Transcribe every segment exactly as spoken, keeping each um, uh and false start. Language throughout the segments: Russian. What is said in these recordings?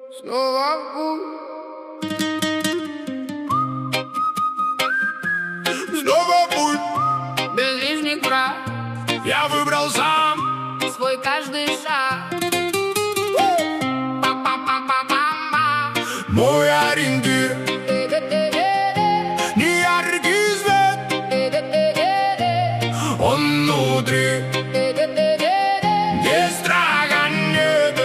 Снова в путь, снова в путь, без лишних прав. я выбрал сам Свой каждый шаг. мой ориентир. Не яркий свет, он внутри, без страха нет.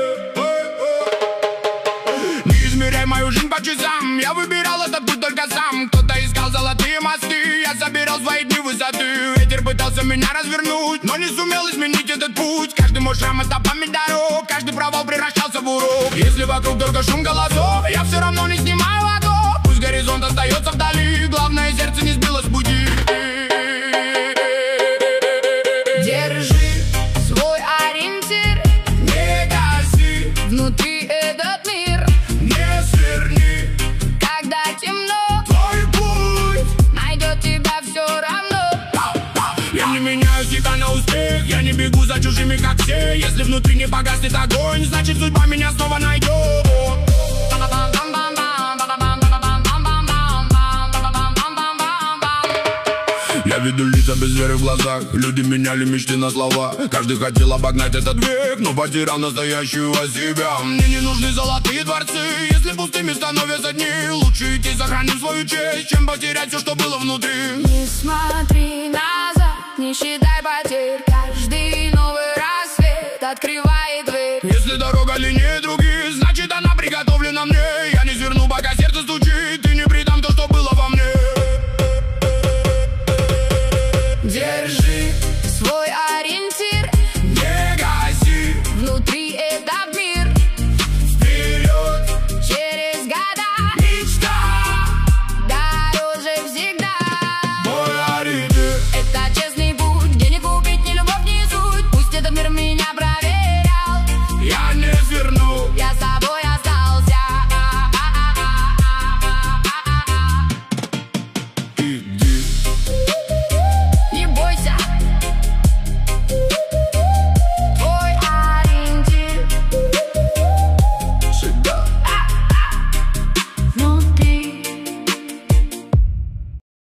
Не измеряй мою жизнь по часам, я выбирал этот путь только сам. Кто-то искал золотые мосты, я собирал свои дни высоты. Ветер пытался меня развернуть, но не сумел изменить этот путь. Каждый мой шрам — это память дорог, каждый провал превращался в урок. Если вокруг только шум голосов, я все равно не снимаю ладов. Пусть горизонт остается вдали, главное, сердце не сбилось с пути. Держи свой ориентир, Не гаси, внутри этот мир. не сверни, Когда темно, твой путь. найдет тебя все равно. Я не меняю себя на успех, я не бегу за чужими, как все. Если внутри не погаснет огонь, значит судьба меня снова найдет. Я видел лица без веры в глазах, люди меняли мечты на слова. Каждый хотел обогнать этот век, но потерял настоящего себя. Мне не нужны золотые дворцы, если пустыми становятся дни. Лучше идти сохранив свою честь, чем потерять все, что было внутри. Не смотри назад, не считай потерь. Каждый новый рассвет открывает дверь. Если дорога длиннее других,